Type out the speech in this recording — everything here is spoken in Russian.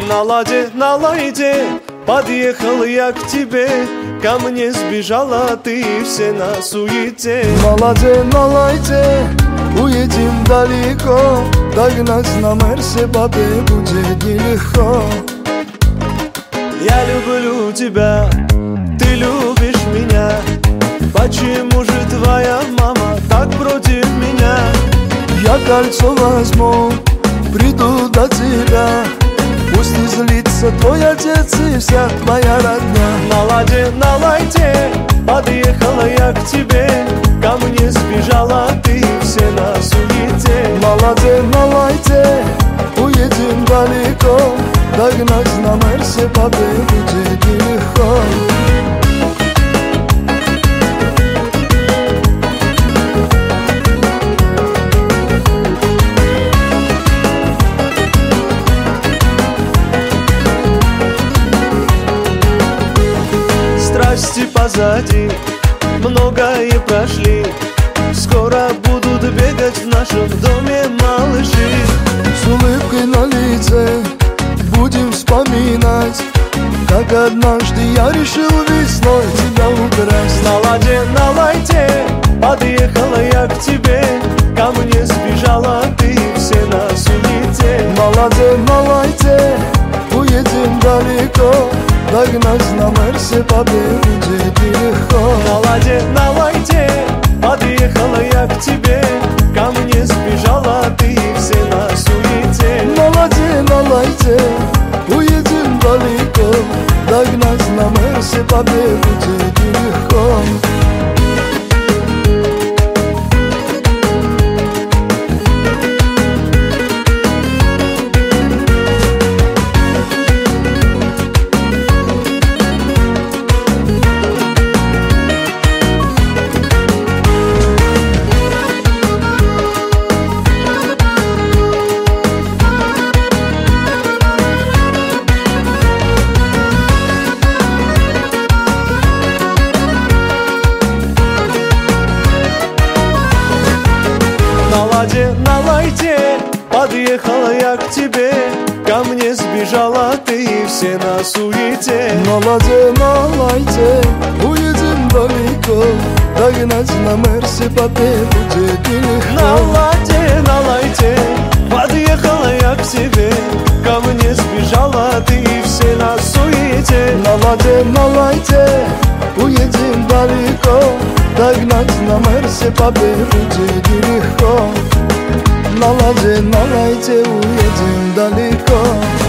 На ладе, на лайте, подъехал я к тебе. Ко мне сбежала ты, и все на суете. На ладе, на лайте, уедем далеко. Догнать на Мерсе бабе будет нелегко. Я люблю тебя, ты любишь меня. Почему же твоя мама так против меня? Я кольцо возьму, приду до тебя. Пусть не злится твой отец и вся твоя родня. На ладе, на лайте, подъехала я к тебе. Ко мне сбежала ты, все на суете. На ладе, на лайте, уедем далеко. Догнать на Мерсе бабе будет нелегко. Страсти позади, многое прошли. Скоро будут бегать в нашем доме малыши. С улыбкой на лице будем вспоминать, как однажды я решил весной тебя украсть. На ладе, на лайте, подъехала я к тебе. Ко мне сбежала ты, все на суете. На ладе, на лайте, уедем далеко. Догнать на Мерсе бабе будет нелегко. На ладе, на лайте, подъехала я к тебе. Ко мне сбежала ты, все на суете. На ладе, на лайте, уедем далеко. Догнать на Мерсе бабе будет нелегко. На ладе, на лайте, подъехала я к тебе. Ко мне сбежала ты, и все на суете. На ладе, на лайте, уедем далеко. Догнать на Мерсе бабе будет нелегко. На ладе, на лайте, подъехала я к тебе. Ко мне сбежала ты, и все на суете. На ладе, на лайте, уедем далеко. Догнать на Мерсе бабе будет нелегко. На ладе, на лайте, уедем далеко.